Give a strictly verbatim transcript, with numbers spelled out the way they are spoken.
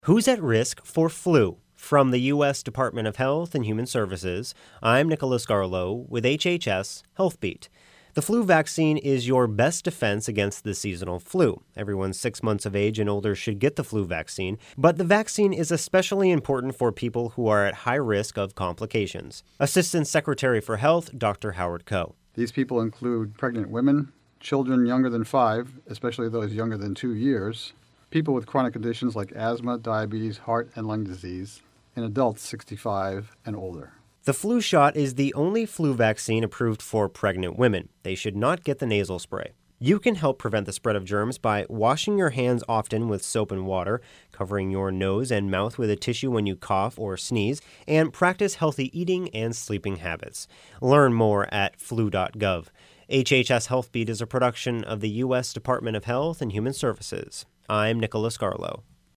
Who's at risk for flu? From the U S Department of Health and Human Services, I'm Nicholas Garlow with H H S HealthBeat. The flu vaccine is your best defense against the seasonal flu. Everyone six months of age and older should get the flu vaccine, but the vaccine is especially important for people who are at high risk of complications. Assistant Secretary for Health, Doctor Howard Koh. These people include pregnant women, children younger than five, especially those younger than two years, people with chronic conditions like asthma, diabetes, heart and lung disease, and adults sixty-five and older. The flu shot is the only flu vaccine approved for pregnant women. They should not get the nasal spray. You can help prevent the spread of germs by washing your hands often with soap and water, covering your nose and mouth with a tissue when you cough or sneeze, and practice healthy eating and sleeping habits. Learn more at flu dot gov. H H S HealthBeat is a production of the U S Department of Health and Human Services. I'm Nicholas Garlow.